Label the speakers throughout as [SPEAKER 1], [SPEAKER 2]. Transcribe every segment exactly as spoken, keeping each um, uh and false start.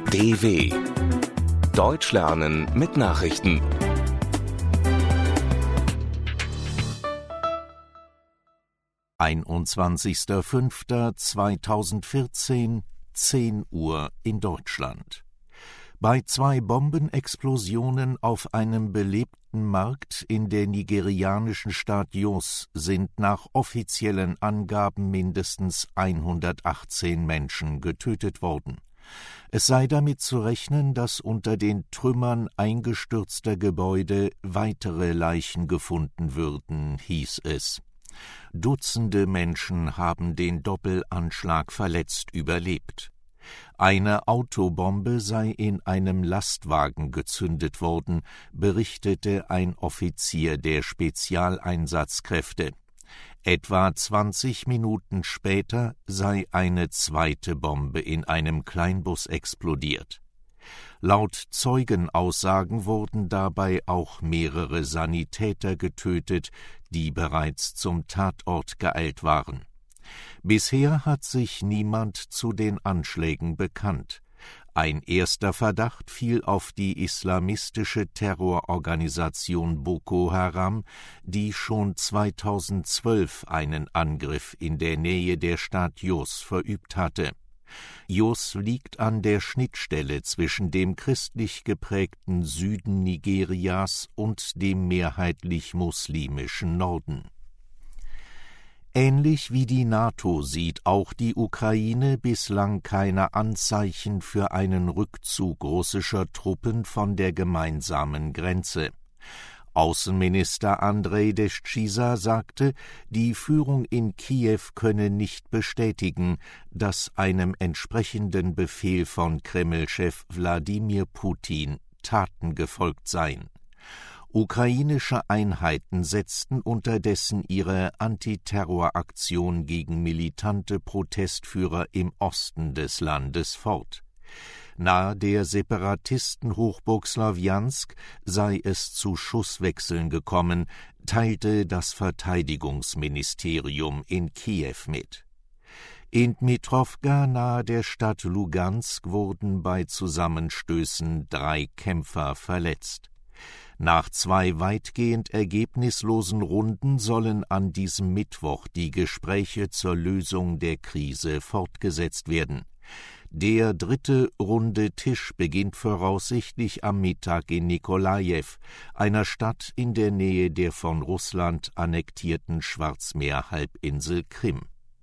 [SPEAKER 1] D W Deutsch lernen mit Nachrichten.
[SPEAKER 2] einundzwanzigster fünfter zweitausendvierzehn, zehn Uhr in Deutschland. Bei zwei Bombenexplosionen auf einem belebten Markt in der nigerianischen Stadt Jos sind nach offiziellen Angaben mindestens hundertachtzehn Menschen getötet worden. Es sei damit zu rechnen, dass unter den Trümmern eingestürzter Gebäude weitere Leichen gefunden würden, hieß es. Dutzende Menschen haben den Doppelanschlag verletzt überlebt. Eine Autobombe sei in einem Lastwagen gezündet worden, berichtete ein Offizier der Spezialeinsatzkräfte. Etwa zwanzig Minuten später sei eine zweite Bombe in einem Kleinbus explodiert. Laut Zeugenaussagen wurden dabei auch mehrere Sanitäter getötet, die bereits zum Tatort geeilt waren. Bisher hat sich niemand zu den Anschlägen bekannt. Ein erster Verdacht fiel auf die islamistische Terrororganisation Boko Haram, die schon zweitausendzwölf einen Angriff in der Nähe der Stadt Jos verübt hatte. Jos liegt an der Schnittstelle zwischen dem christlich geprägten Süden Nigerias und dem mehrheitlich muslimischen Norden. Ähnlich wie die NATO sieht auch die Ukraine bislang keine Anzeichen für einen Rückzug russischer Truppen von der gemeinsamen Grenze. Außenminister Andrej Deschisa sagte, die Führung in Kiew könne nicht bestätigen, dass einem entsprechenden Befehl von Kreml-Chef Wladimir Putin Taten gefolgt seien. Ukrainische Einheiten setzten unterdessen ihre Antiterroraktion gegen militante Protestführer im Osten des Landes fort. Nahe der Separatistenhochburg Slawjansk sei es zu Schusswechseln gekommen, teilte das Verteidigungsministerium in Kiew mit. In Dmitrovka nahe der Stadt Lugansk wurden bei Zusammenstößen drei Kämpfer verletzt. Nach zwei weitgehend ergebnislosen Runden sollen an diesem Mittwoch die Gespräche zur Lösung der Krise fortgesetzt werden. Der dritte runde Tisch beginnt voraussichtlich am Mittag in Nikolajew, einer Stadt in der Nähe der von Russland annektierten Schwarzmeerhalbinsel Krim.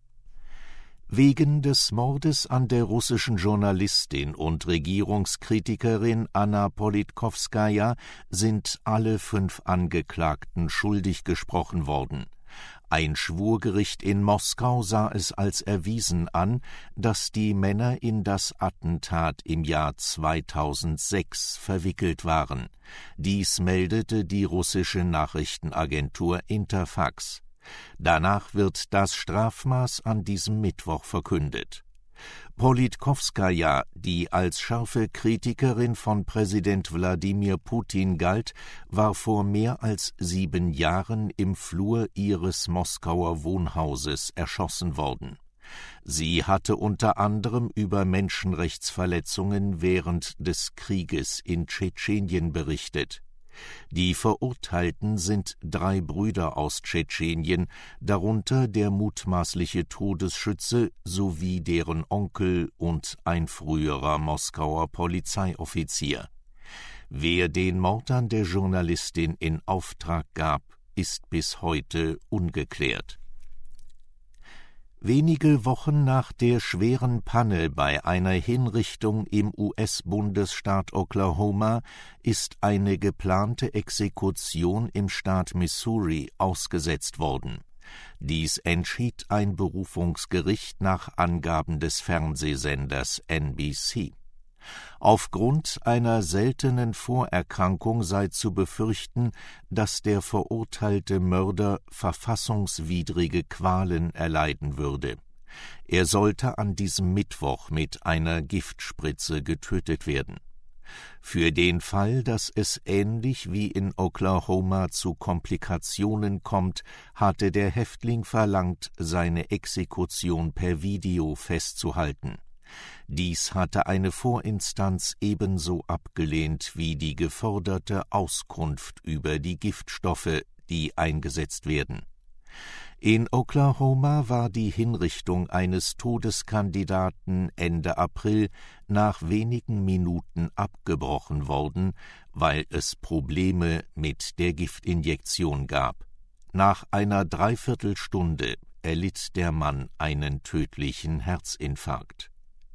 [SPEAKER 2] Wegen des Mordes an der russischen Journalistin und Regierungskritikerin Anna Politkowskaja sind alle fünf Angeklagten schuldig gesprochen worden. Ein Schwurgericht in Moskau sah es als erwiesen an, dass die Männer in das Attentat im Jahr zweitausendsechs verwickelt waren. Dies meldete die russische Nachrichtenagentur Interfax. Danach wird das Strafmaß an diesem Mittwoch verkündet. Politkowskaja, die als scharfe Kritikerin von Präsident Wladimir Putin galt, war vor mehr als sieben Jahren im Flur ihres Moskauer Wohnhauses erschossen worden. Sie hatte unter anderem über Menschenrechtsverletzungen während des Krieges in Tschetschenien berichtet. Die Verurteilten sind drei Brüder aus Tschetschenien, darunter der mutmaßliche Todesschütze sowie deren Onkel und ein früherer Moskauer Polizeioffizier. Wer den Mord an der Journalistin in Auftrag gab, ist bis heute ungeklärt. Wenige Wochen nach der schweren Panne bei einer Hinrichtung im U S-Bundesstaat Oklahoma ist eine geplante Exekution im Staat Missouri ausgesetzt worden. Dies entschied ein Berufungsgericht nach Angaben des Fernsehsenders N B C. Aufgrund einer seltenen Vorerkrankung sei zu befürchten, dass der verurteilte Mörder verfassungswidrige Qualen erleiden würde. Er sollte an diesem Mittwoch mit einer Giftspritze getötet werden. Für den Fall, dass es ähnlich wie in Oklahoma zu Komplikationen kommt, hatte der Häftling verlangt, seine Exekution per Video festzuhalten. Dies hatte eine Vorinstanz ebenso abgelehnt wie die geforderte Auskunft über die Giftstoffe, die eingesetzt werden. In Oklahoma war die Hinrichtung eines Todeskandidaten Ende April nach wenigen Minuten abgebrochen worden, weil es Probleme mit der Giftinjektion gab. Nach einer Dreiviertelstunde erlitt der Mann einen tödlichen Herzinfarkt.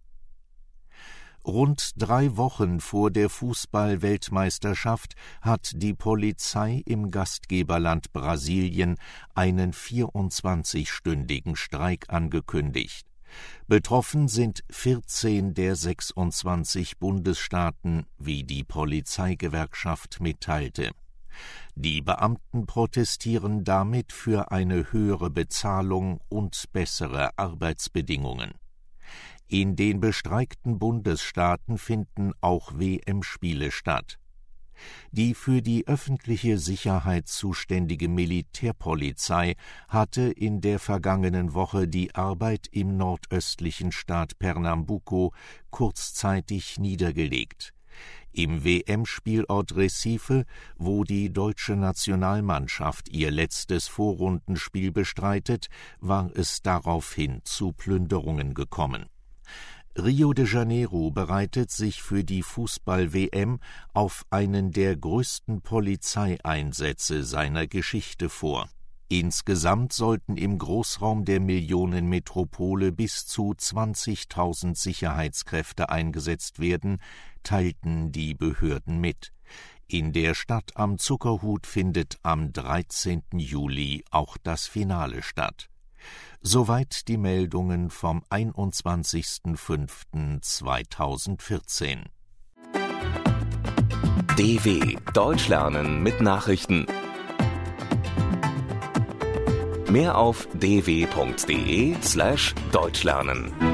[SPEAKER 2] Rund drei Wochen vor der Fußball-Weltmeisterschaft hat die Polizei im Gastgeberland Brasilien einen vierundzwanzigstündigen Streik angekündigt. Betroffen sind vierzehn der sechsundzwanzig Bundesstaaten, wie die Polizeigewerkschaft mitteilte. Die Beamten protestieren damit für eine höhere Bezahlung und bessere Arbeitsbedingungen. In den bestreikten Bundesstaaten finden auch W M-Spiele statt. Die für die öffentliche Sicherheit zuständige Militärpolizei hatte in der vergangenen Woche die Arbeit im nordöstlichen Staat Pernambuco kurzzeitig niedergelegt. Im W M-Spielort Recife, wo die deutsche Nationalmannschaft ihr letztes Vorrundenspiel bestreitet, war es daraufhin zu Plünderungen gekommen. Rio de Janeiro bereitet sich für die Fußball-W M auf einen der größten Polizeieinsätze seiner Geschichte vor. Insgesamt sollten im Großraum der Millionenmetropole bis zu zwanzigtausend Sicherheitskräfte eingesetzt werden, teilten die Behörden mit. In der Stadt am Zuckerhut findet am dreizehnten Juli auch das Finale statt. Soweit die Meldungen vom einundzwanzigsten fünften zweitausendvierzehn.
[SPEAKER 1] D W Deutsch lernen mit Nachrichten. Mehr auf d w punkt d e slash deutsch lernen.